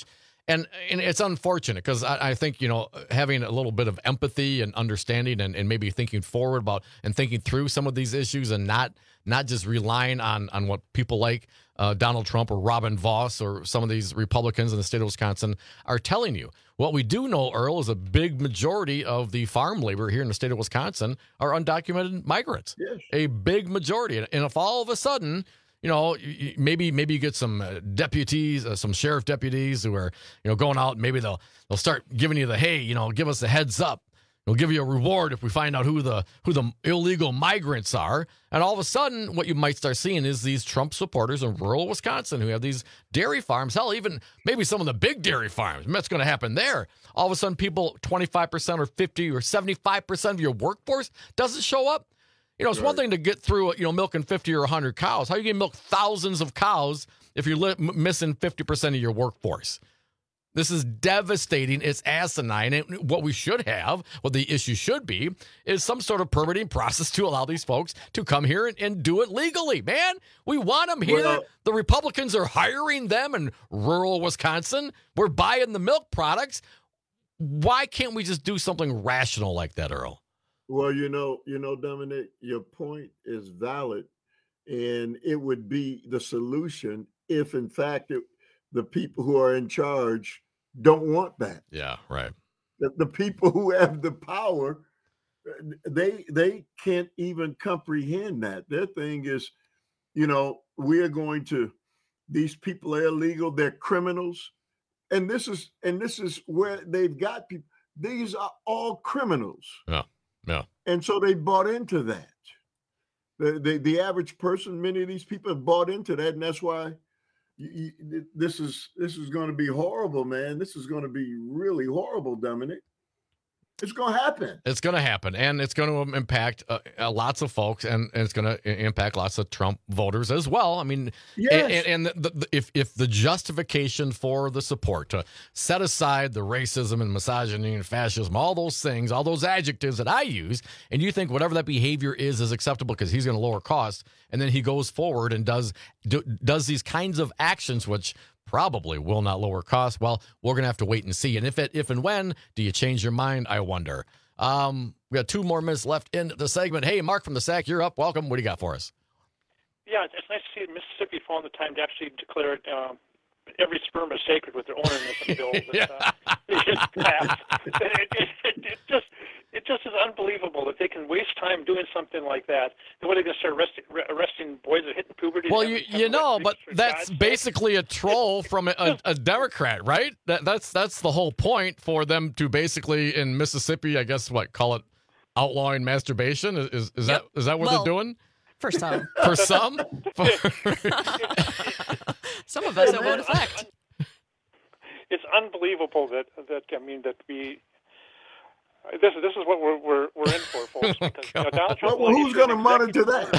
And it's unfortunate because I think, having a little bit of empathy and understanding and maybe thinking forward about and thinking through some of these issues and not just relying on what people like Donald Trump or Robin Vos or some of these Republicans in the state of Wisconsin are telling you. What we do know, Earl, is a big majority of the farm labor here in the state of Wisconsin are undocumented migrants.
Yes.
A big majority. And if all of a sudden, maybe you get some deputies, some sheriff deputies who are, going out. Maybe they'll start giving you the, hey, give us a heads up. We'll give you a reward if we find out who the illegal migrants are. And all of a sudden, what you might start seeing is these Trump supporters in rural Wisconsin who have these dairy farms. Hell, even maybe some of the big dairy farms. What's going to happen there? All of a sudden, people, 25% or 50 or 75% of your workforce doesn't show up. It's one thing to get through, milking 50 or 100 cows. How are you going to milk thousands of cows if you're missing 50% of your workforce? This is devastating. It's asinine. And what we should have, what the issue should be, is some sort of permitting process to allow these folks to come here and do it legally. Man, we want them here. Well, the Republicans are hiring them in rural Wisconsin. We're buying the milk products. Why can't we just do something rational like that, Earl?
Well, Dominic, your point is valid, and it would be the solution if, in fact, the people who are in charge don't want that.
Yeah, right.
The people who have the power, they can't even comprehend that. Their thing is, we are going to, these people are illegal, they're criminals. And this is where they've got people. These are all criminals.
Yeah. Yeah.
And so they bought into that. The average person, many of these people have bought into that, and that's why this is going to be horrible, man. This is going to be really horrible, Dominic. It's going to happen.
It's going to happen, and it's going to impact lots of folks, and it's going to impact lots of Trump voters as well. I mean,
yes.
and if the justification for the support to set aside the racism and misogyny and fascism, all those things, all those adjectives that I use, and you think whatever that behavior is acceptable because he's going to lower costs, and then he goes forward and does these kinds of actions, which probably will not lower costs. Well, we're going to have to wait and see. And if and when do you change your mind, I wonder. We got 2 more minutes left in the segment. Hey, Mark from the SAC, you're up. Welcome. What do you got for us?
Yeah, it's nice to see Mississippi found the time to actually declare every sperm is sacred with their owner in this bill. It just is unbelievable that they can waste time doing something like that. And what are they going to start arresting boys that hit puberty?
Well, but that's basically a troll from a Democrat, right? That's the whole point for them to basically in Mississippi, I guess, call it outlawing masturbation? Is that what they're doing?
For some.
For some?
Some of us it won't affect.
It's unbelievable that we. This is what we're in for, folks. Because, Donald Trump.
Well, who's going to monitor that?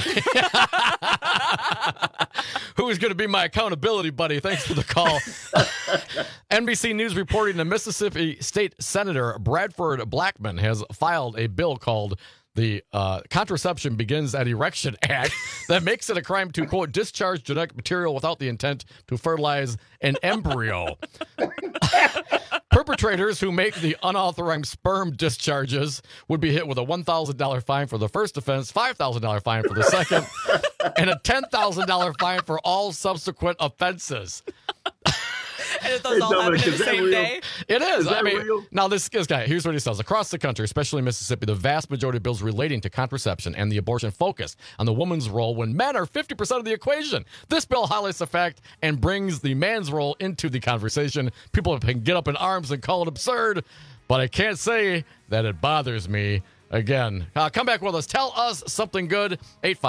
Who is going to be my accountability buddy? Thanks for the call. NBC News reporting that Mississippi State Senator Bradford Blackman has filed a bill called the Contraception Begins at Erection Act that makes it a crime to, quote, discharge genetic material without the intent to fertilize an embryo. Perpetrators who make the unauthorized sperm discharges would be hit with a $1,000 fine for the first offense, $5,000 fine for the second, and a $10,000 fine for all subsequent offenses.
And if those all happen in the same day?
It is.
Is that real?
Now this guy, here's what he says. Across the country, especially Mississippi, the vast majority of bills relating to contraception and the abortion focus on the woman's role when men are 50% of the equation. This bill highlights the fact and brings the man's role into the conversation. People can get up in arms and call it absurd, but I can't say that it bothers me. Again, come back with us. Tell us something good.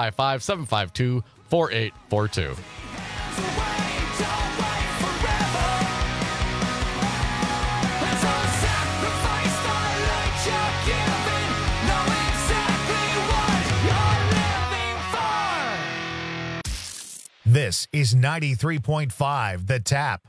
855-752-4842.
This is 93.5 The Tap.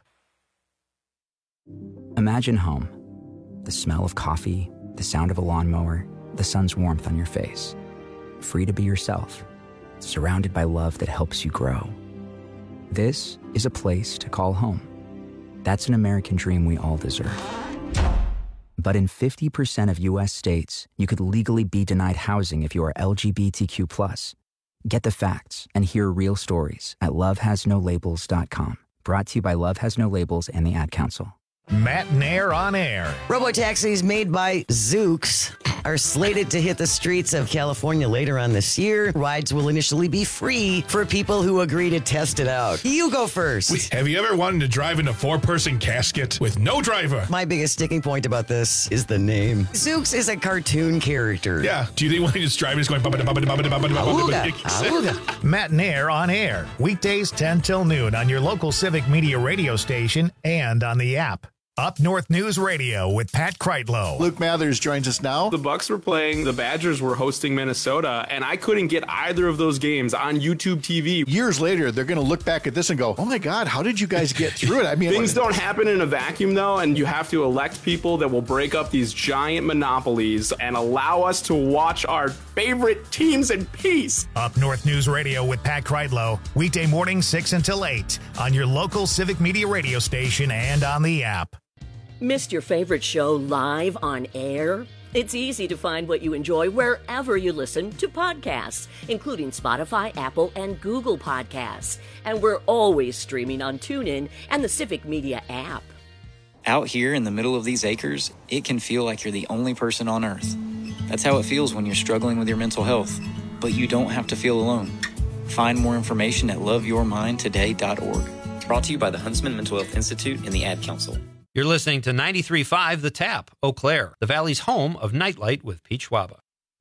Imagine home. The smell of coffee, the sound of a lawnmower, the sun's warmth on your face. Free to be yourself, surrounded by love that helps you grow. This is a place to call home. That's an American dream we all deserve. But in 50% of U.S. states, you could legally be denied housing if you are LGBTQ+. Get the facts and hear real stories at lovehasnolabels.com. Brought to you by Love Has No Labels and the Ad Council.
Matt Nair on air.
Robotaxis made by Zoox are slated to hit the streets of California later on this year. Rides will initially be free for people who agree to test it out. You go first.
Wait, have you ever wanted to drive in a 4-person casket with no driver?
My biggest sticking point about this is the name. Zoox is a cartoon character.
Yeah. Do you think when he's driving, he's going...
Matt Nair on air. Weekdays 10 till noon on your local Civic Media radio station and on the app. Up North News Radio with Pat Kreitlow.
Luke Mathers joins us now.
The Bucks were playing, the Badgers were hosting Minnesota, and I couldn't get either of those games on YouTube TV.
Years later, they're going to look back at this and go, oh my God, how did you guys get through it? I mean,
things don't happen in a vacuum, though, and you have to elect people that will break up these giant monopolies and allow us to watch our favorite teams in peace.
Up North News Radio with Pat Kreitlow, weekday morning 6 until 8 on your local Civic Media radio station and on the app.
Missed your favorite show live on air? It's easy to find what you enjoy wherever you listen to podcasts, including Spotify, Apple, and Google Podcasts. And we're always streaming on TuneIn and the Civic Media app.
Out here in the middle of these acres, it can feel like you're the only person on Earth. That's how it feels when you're struggling with your mental health. But you don't have to feel alone. Find more information at loveyourmindtoday.org. Brought to you by the Huntsman Mental Health Institute and the Ad Council.
You're listening to 93.5 The Tap, Eau Claire, the Valley's home of Nightlight with Pete Schwaba.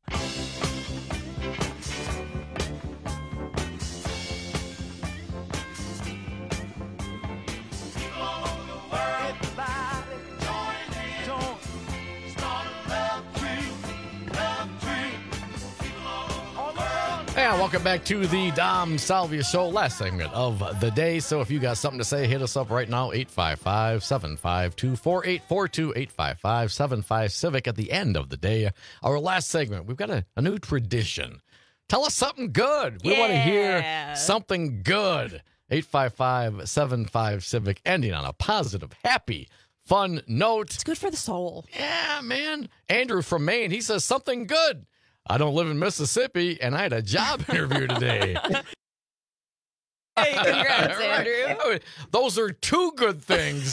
And welcome back to the Dom Salvia Show, last segment of the day. So if you got something to say, hit us up right now, 855-752-4842, 855-75-CIVIC at the end of the day. Our last segment, we've got a new tradition. Tell us something good. We want to hear something good. 855-75-CIVIC, ending on a positive, happy, fun note.
It's good for the soul.
Yeah, man. Andrew from Maine, he says something good. I don't live in Mississippi, and I had a job interview today.
Hey, congrats, Andrew.
Right. Those are two good things.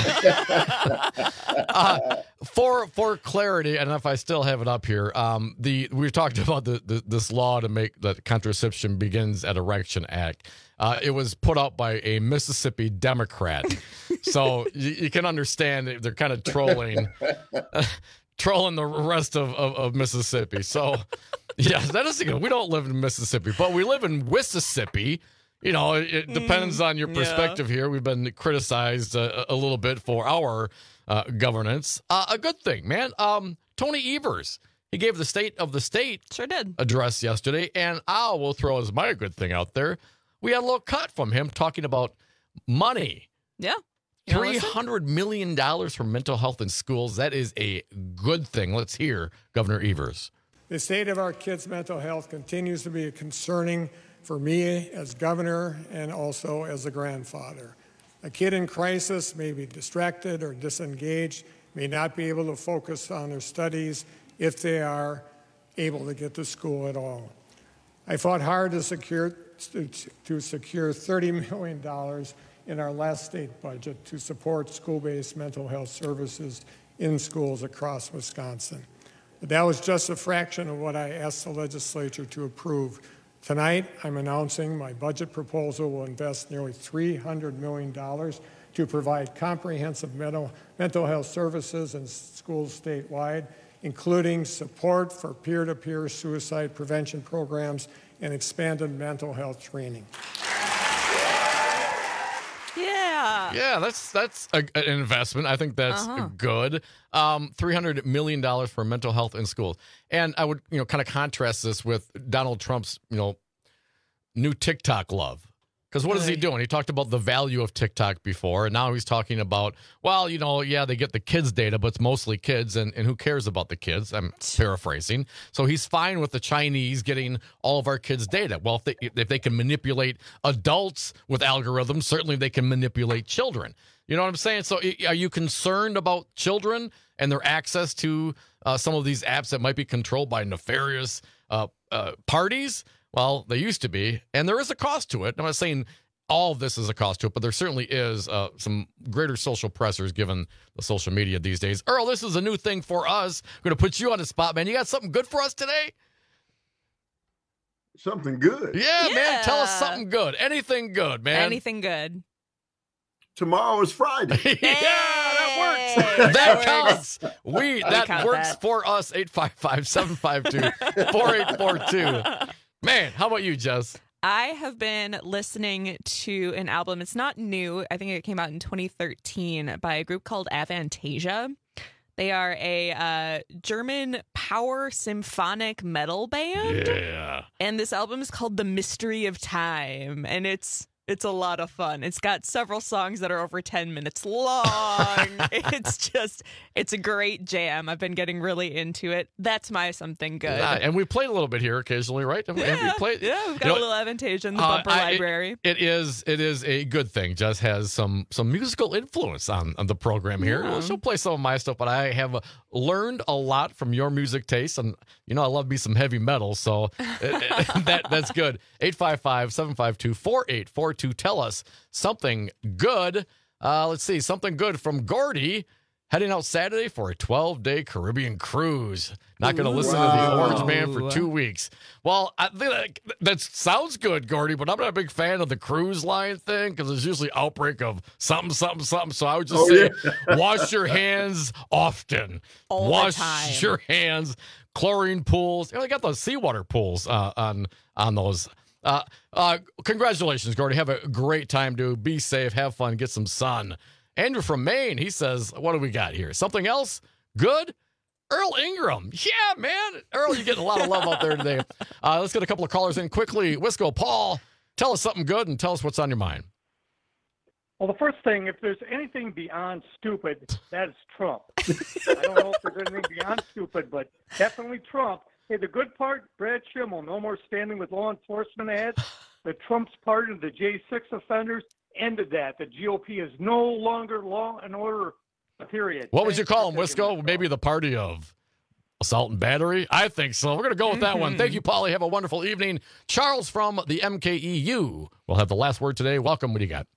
For clarity, and if I still have it up here, we talked about this law to make that contraception begins at Erection Act. It was put out by a Mississippi Democrat, so you can understand they're kind of trolling the rest of Mississippi. So, yeah, that is good. We don't live in Mississippi, but we live in Mississippi. You know, it depends on your perspective here. We've been criticized a little bit for our governance. A good thing, man. Tony Evers, he gave the State of the State address yesterday, and I will throw as my good thing out there. We had a little cut from him talking about money.
Yeah.
$300 million for mental health in schools. That is a good thing. Let's hear Governor Evers.
The state of our kids' mental health continues to be concerning for me as governor and also as a grandfather. A kid in crisis may be distracted or disengaged, may not be able to focus on their studies if they are able to get to school at all. I fought hard to secure $30 million in our last state budget to support school-based mental health services in schools across Wisconsin. But that was just a fraction of what I asked the legislature to approve. Tonight, I'm announcing my budget proposal will invest nearly $300 million to provide comprehensive mental health services in schools statewide, including support for peer-to-peer suicide prevention programs and expanded mental health training.
Yeah,
that's an investment. I think that's good. $300 million for mental health in schools. And I would, kind of contrast this with Donald Trump's, new TikTok love. Because what is he doing? He talked about the value of TikTok before, and now he's talking about, well, they get the kids' data, but it's mostly kids, and who cares about the kids? I'm paraphrasing. So he's fine with the Chinese getting all of our kids' data. Well, if they can manipulate adults with algorithms, certainly they can manipulate children. You know what I'm saying? So are you concerned about children and their access to some of these apps that might be controlled by nefarious parties? Well, they used to be, and there is a cost to it. I'm not saying all of this is a cost to it, but there certainly is some greater social pressures given the social media these days. Earl, this is a new thing for us. We're going to put you on the spot, man. You got something good for us today?
Something good?
Yeah, man. Tell us something good. Anything good, man.
Anything good.
Tomorrow is Friday.
That works. That counts. That works for us. 855-752-4842. Man, how about you, Jess?
I have been listening to an album. It's not new. I think it came out in 2013 by a group called Avantasia. They are a German power symphonic metal band.
Yeah.
And this album is called The Mystery of Time. And it's a lot of fun. It's got several songs that are over 10 minutes long. It's a great jam. I've been getting really into it. That's my something good.
And we played a little bit here occasionally, right?
We've got a little Avantasia in the bumper library.
It is a good thing. Jess has some musical influence on the program here.
Yeah.
She'll play some of my stuff, but I have learned a lot from your music taste. And, I love me some heavy metal, so that's good. 855-752-4842. Tell us something good. Let's see, something good from Gordy. Heading out Saturday for a 12-day Caribbean cruise. Not going to listen to the Orange Man for 2 weeks. Well, I think that sounds good, Gordy, but I'm not a big fan of the cruise line thing because there's usually outbreak of something. So I would just say, wash your hands often.
All the time.
Wash your hands. Chlorine pools. They got those seawater pools on those. Congratulations, Gordy. Have a great time, dude. Be safe. Have fun. Get some sun. Andrew from Maine, he says, what do we got here? Something else? Good? Earl Ingram. Yeah, man. Earl, you're getting a lot of love out there today. Let's get a couple of callers in quickly. Wisco, Paul, tell us something good and tell us what's on your mind.
Well, the first thing, if there's anything beyond stupid, that is Trump. I don't know if there's anything beyond stupid, but definitely Trump. Hey, the good part, Brad Schimmel, no more standing with law enforcement ads. The Trump's part of the J6 offenders ended that. The GOP is no longer law and order, period.
What would you call him, Wisco? Maybe the party of assault and battery? I think so. We're going to go with that one. Thank you, Polly. Have a wonderful evening. Charles from the MKEU will have the last word today. Welcome. What do you got?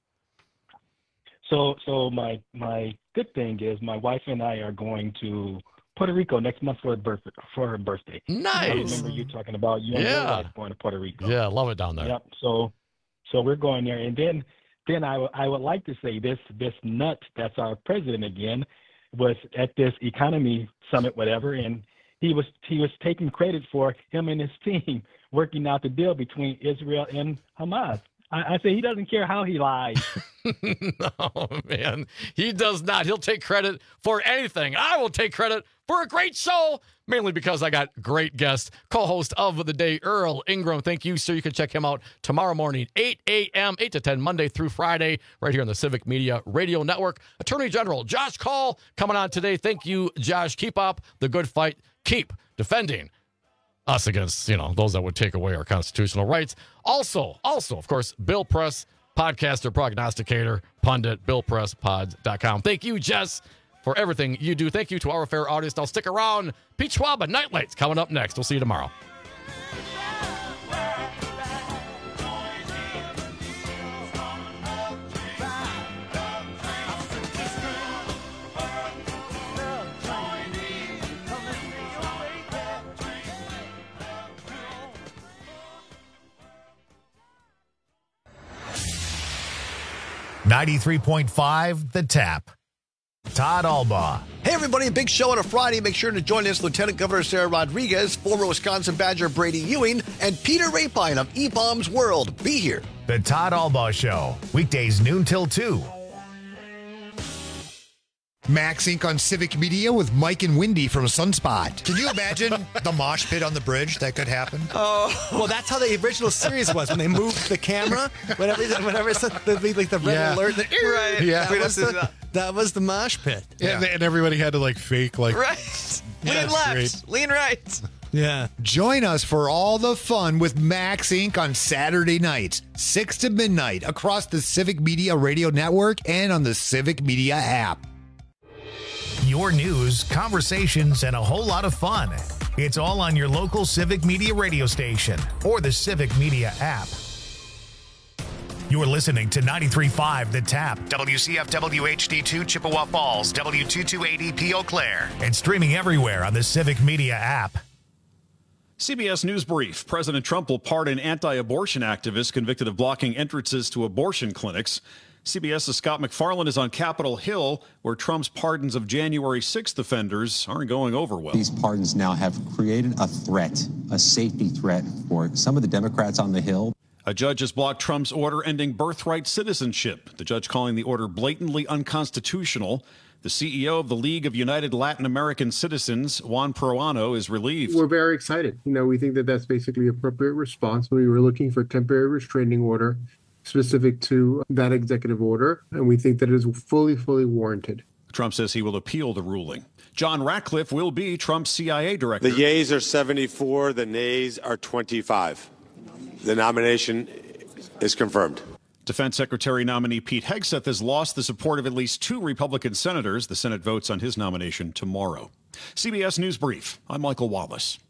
So my good thing is my wife and I are going to Puerto Rico next month for her birthday.
Nice.
I remember you talking about you and your wife going to Puerto Rico.
Yeah, I love it down there.
Yep. So we're going there, and then I would like to say this nut that's our president again was at this economy summit, whatever, and he was taking credit for him and his team working out the deal between Israel and Hamas. I say he doesn't care how he lies.
No, man. He does not. He'll take credit for anything. I will take credit for a great show, mainly because I got great guest, co-host of the day, Earl Ingram. Thank you, sir. You can check him out tomorrow morning, 8 a.m., 8 to 10, Monday through Friday, right here on the Civic Media Radio Network. Attorney General Josh Call coming on today. Thank you, Josh. Keep up the good fight. Keep defending us against, those that would take away our constitutional rights. Also, of course, Bill Press, podcaster, prognosticator, pundit, BillPressPods.com. Thank you, Jess, for everything you do. Thank you to our fair audience. Now stick around. Pete Schwab, Nightlights coming up next. We'll see you tomorrow.
.5, The Tap. Todd Albaugh.
Hey, everybody, big show on a Friday. Make sure to join us, Lieutenant Governor Sarah Rodriguez, former Wisconsin Badger Brady Ewing, and Peter Rapine of E-Bombs World. Be here.
The Todd Albaugh Show. Weekdays noon till 2
Max Inc. on Civic Media with Mike and Wendy from Sunspot.
Can you imagine the mosh pit on the bridge that could happen?
Oh, well, that's how the original series was when they moved the camera. Whenever it's the red alert, right?
Yeah,
that was the mosh pit.
Yeah. And everybody had to like fake
right. Lean left, great. Lean right.
Yeah. Join us for all the fun with Max Inc. on Saturday nights, 6 to midnight, across the Civic Media Radio Network and on the Civic Media app.
Your news, conversations, and a whole lot of fun. It's all on your local Civic Media radio station or the Civic Media app. You're listening to 93.5 The Tap, WCFW HD2 Chippewa Falls, W228EP Eau Claire, and streaming everywhere on the Civic Media app.
CBS News Brief. President Trump will pardon anti-abortion activists convicted of blocking entrances to abortion clinics. CBS's Scott MacFarlane is on Capitol Hill, where Trump's pardons of January 6th offenders aren't going over well.
These pardons now have created a threat, a safety threat for some of the Democrats on the Hill.
A judge has blocked Trump's order ending birthright citizenship, the judge calling the order blatantly unconstitutional. The CEO of the League of United Latin American Citizens, Juan Peruano, is relieved.
We're very excited. We think that that's basically appropriate response. We were looking for a temporary restraining order specific to that executive order, and we think that it is fully warranted.
Trump says he will appeal the ruling. John Ratcliffe will be Trump's CIA director.
The yeas are 74, the nays are 25. The nomination is confirmed.
Defense Secretary nominee Pete Hegseth has lost the support of at least 2 Republican senators. The Senate votes on his nomination tomorrow. CBS News Brief. I'm Michael Wallace.